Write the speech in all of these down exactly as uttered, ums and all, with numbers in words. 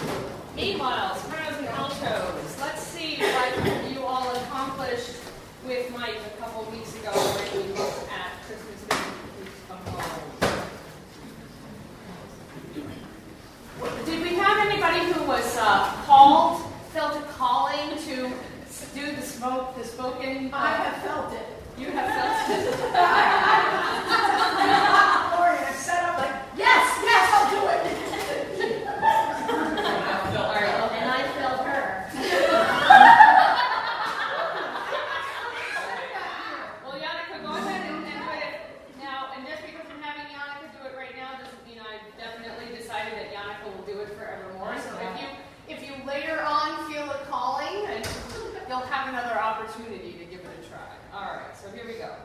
Meanwhile, sopranos and altos. Let's see what you all accomplished with Mike a couple weeks ago when we looked at Christmas Please Come Home. Did we have anybody who was uh, called, felt a calling to do the smoke, the spoken? Uh, I have felt it. You have felt it. Lori, I set up like, yes, yes, I'll do it. All right, And I felt her. well, Yannicka, go ahead and, and do it now. And just because I'm having Yannicka do it right now doesn't mean I definitely decided that Yannicka will do it forevermore. So if you if you later on feel a calling, and you'll have another opportunity to give it a try. All right, so here we go.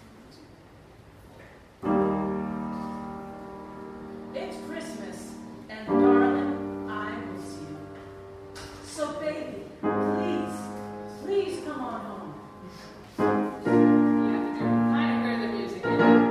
It's Christmas, and darling, I miss you. So baby, please, please come on home. You have to do kind of where the music is.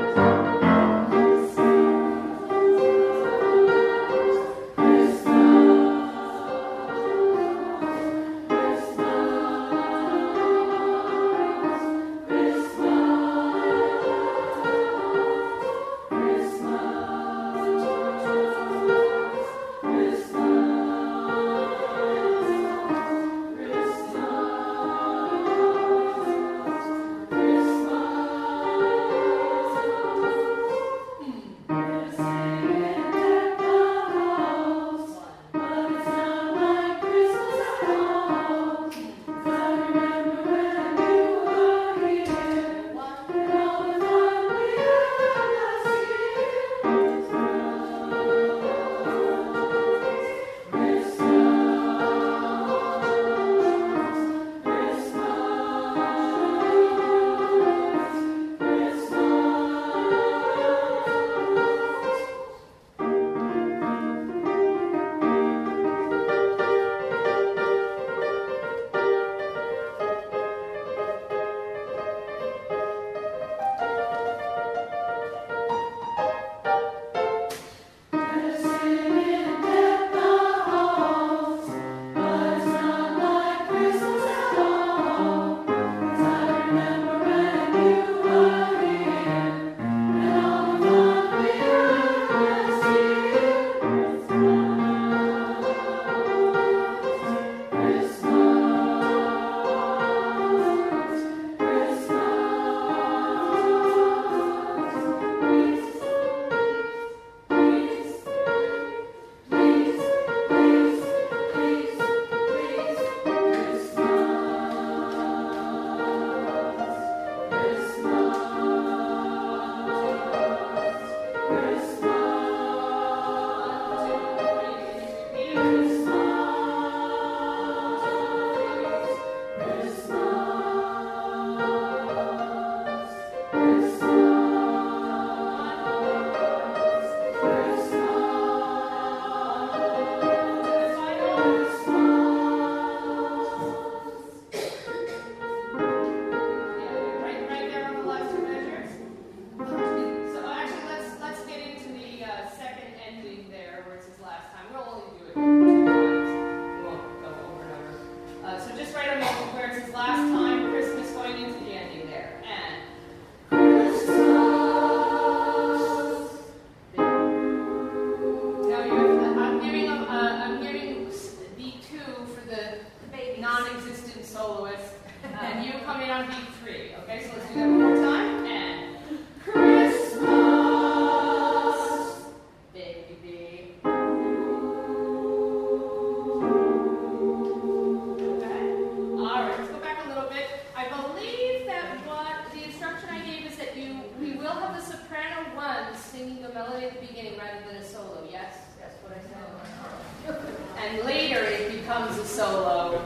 And later it becomes a solo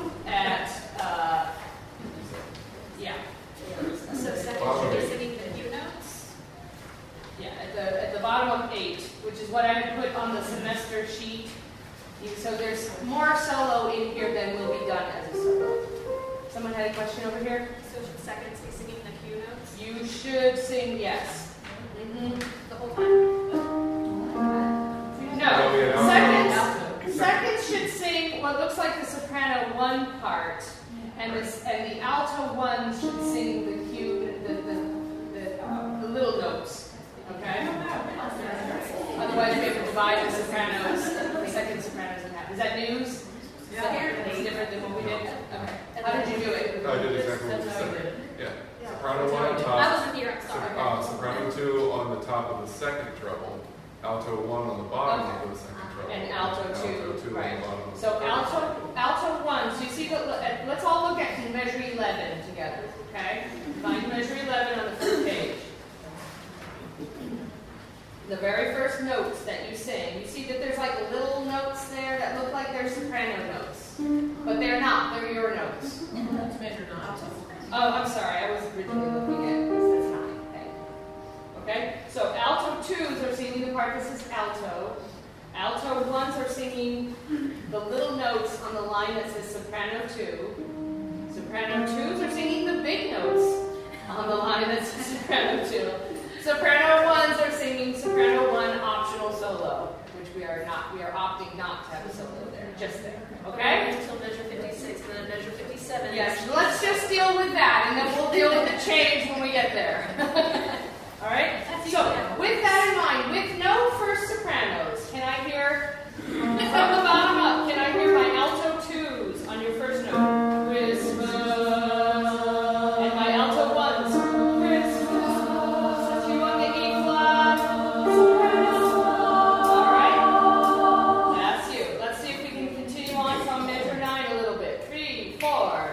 at, uh, yeah. So second should be singing the new notes? Yeah, at the, at the bottom of eight, which is what I had put on the semester sheet. So there's more solo in here than will be done as a solo. Someone had a question over here? So should seconds be singing the cue notes? You should sing yes. Mm-hmm. The whole time? No, seconds, seconds what looks like the soprano one part, and this and the alto one should sing the cue, the the the, uh, the little notes. Okay. Otherwise, we have to divide the sopranos, the second sopranos in half. Is that news? Yeah. It's different than what we did. Okay. How did you do it? I did exactly what you said. Yeah. Soprano one on top. I wasn't here, I'm sorry. Uh, soprano two on the top of the second treble. Alto one on the bottom Okay. of the second treble. And alto two, Alto two right. on the bottom. Of So the alto, alto one. So you see, what, let's all look at measure eleven together. Okay. Find measure eleven on the first page. The very first notes that you sing, you see that there's like little notes there that look like they're soprano notes, but they're not. They're your notes. That's measure nine. Oh, I'm sorry. I was originally looking at this. That's nine. Okay. Okay. So alto twos are singing the part that says alto. Alto ones are singing the little notes on the line that says soprano two. Soprano twos are singing the big notes on the line that says soprano two. Soprano ones are singing soprano one optional solo, which we are not. We are opting not to have a solo there, just there. Okay? Until measure fifty-six, and then measure fifty-seven. Yes. Let's just deal with that, and then we'll deal with the change when we get there. All right. So, with that in mind, with no first sopranos, can I hear from the bottom up? Can I hear my alto twos on your first note? Christmas. And my alto ones. Christmas. You on the E flat. All right. That's you. Let's see if we can continue on from measure nine a little bit. Three, four.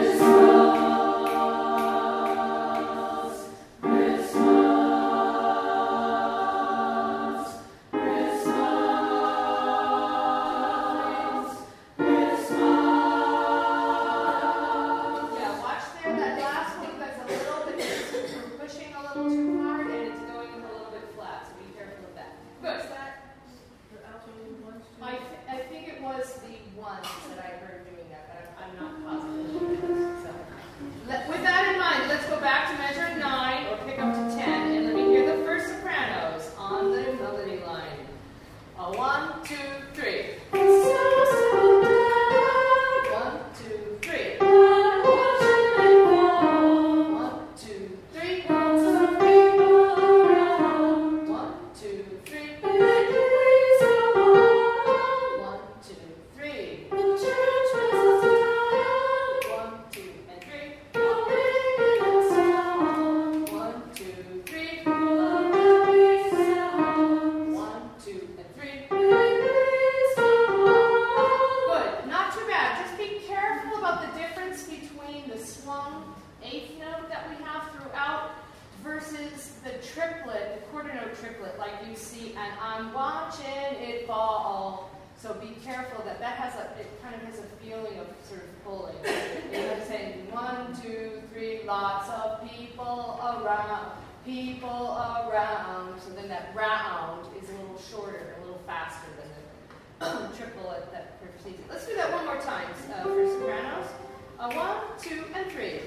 Let's do that one more time uh, for sopranos. Uh, one, two, and three.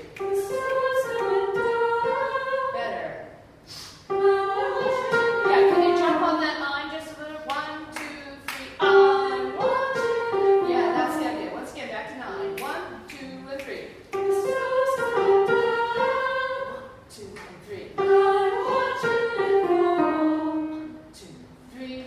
Better. Yeah, can you jump on that line just a little? One, two, three. On one, two. Yeah, that's the idea. Once again, back to nine. One, two, and three. One, two, and three. One, two, three.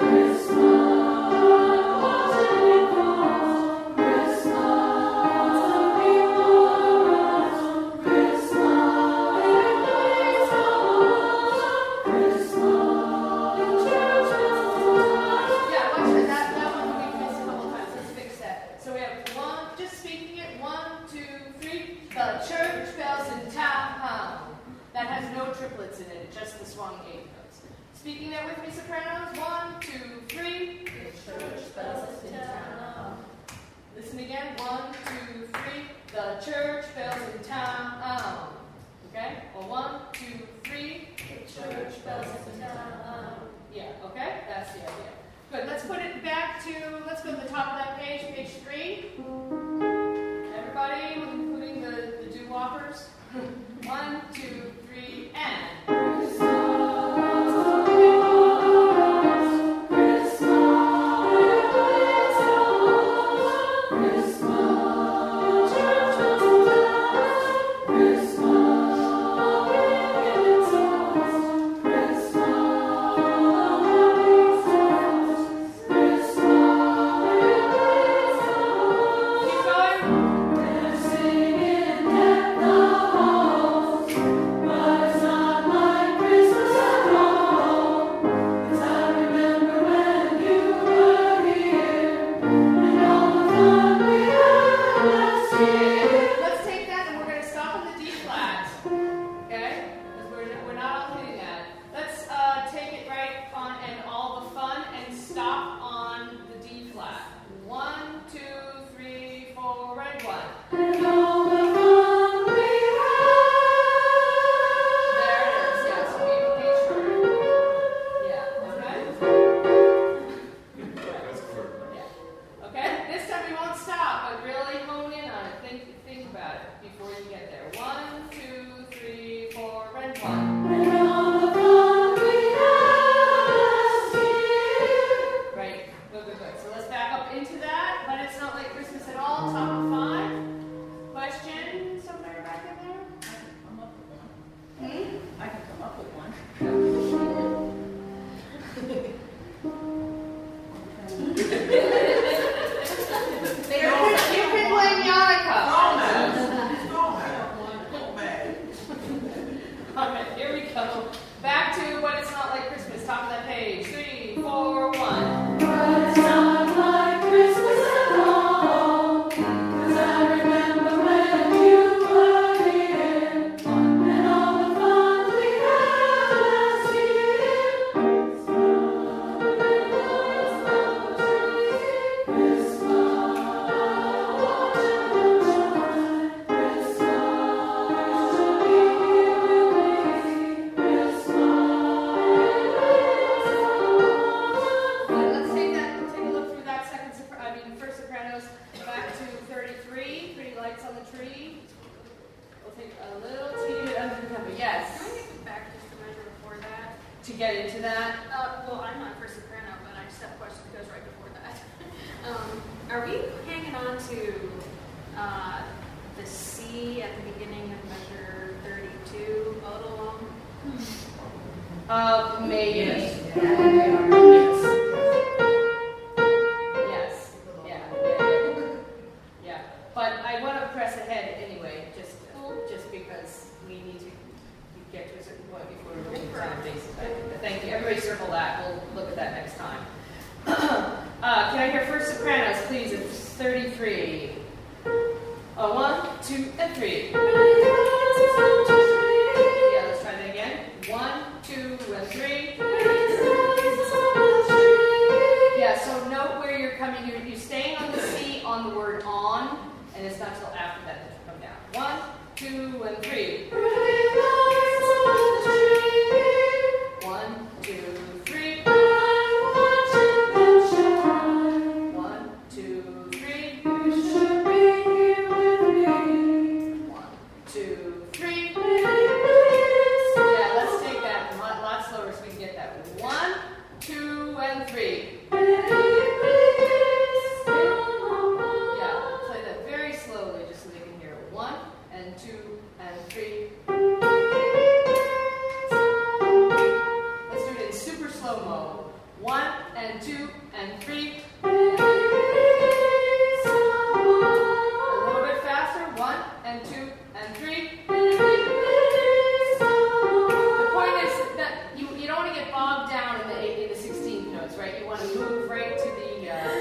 Christmas. church bells in town. That has no triplets in it, just the swung eighth notes. Speaking that with me, sopranos. One, two, three. The church bells in town. Listen again. One, two, three. The church bells in town. Okay? Well, one, two, three. The church bells in town. Yeah, okay? That's the idea. Good. Let's put it back to, let's go to the top of that page, page three. Everybody, including the, the doo-woppers. One, two, three, and.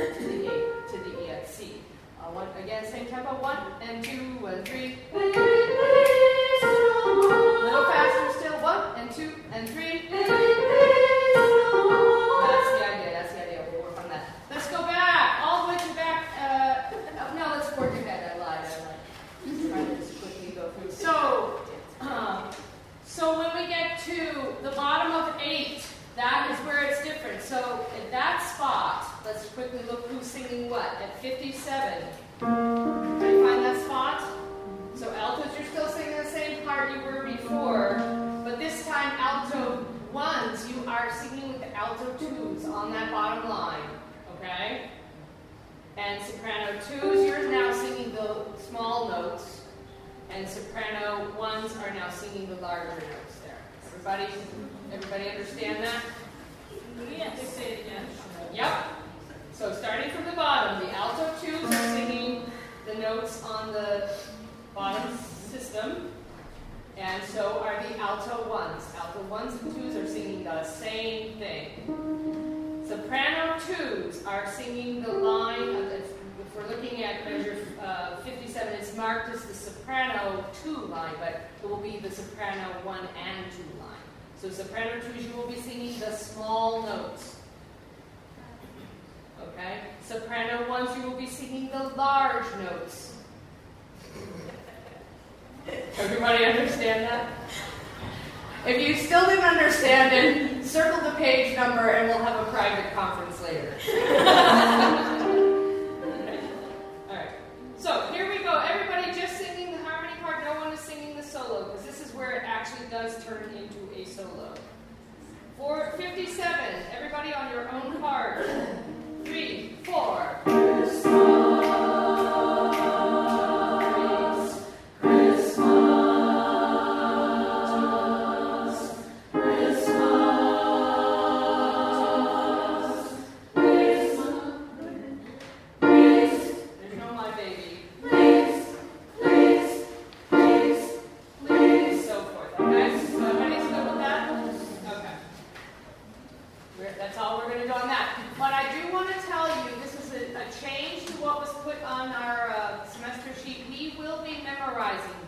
Again, same tempo. One and two and three. and three. That's the idea, that's the idea. We'll work on that. Let's go back, all the way to back. Uh, oh, no, let's work it back. I lied, I lied. Let's try to just quickly go through. So, uh, so when we get to the bottom of eight, that is where it's different. So at that spot, let's quickly look who's singing what. At fifty-seven. Can you find that spot? So altos, you're still singing the same part you were before, but this time alto ones, you are singing with the alto twos on that bottom line, okay? And soprano twos, you're now singing the small notes, and soprano ones are now singing the larger notes there. Everybody, everybody understand that? Yes. Say it again. Yep. So starting from the bottom, the alto twos are singing the notes on the bottom system, and so are the alto ones. Alto ones and twos are singing the same thing. Soprano twos are singing the line of the, if we're looking at measure uh, fifty-seven, it's marked as the soprano two line, but it will be the soprano one and two line. So soprano twos, you will be singing the small notes. Okay? Soprano ones, you will be singing the large notes. Everybody understand that? If you still didn't understand it, circle the page number and we'll have a private conference later. Alright. So here we go. Everybody just singing the harmony part. No one is singing the solo because this is where it actually does turn into a solo. For fifty-seven, everybody on your own part. Three, four. That's all we're going to do on that. But I do want to tell you, this is a, a change to what was put on our uh, semester sheet. We will be memorizing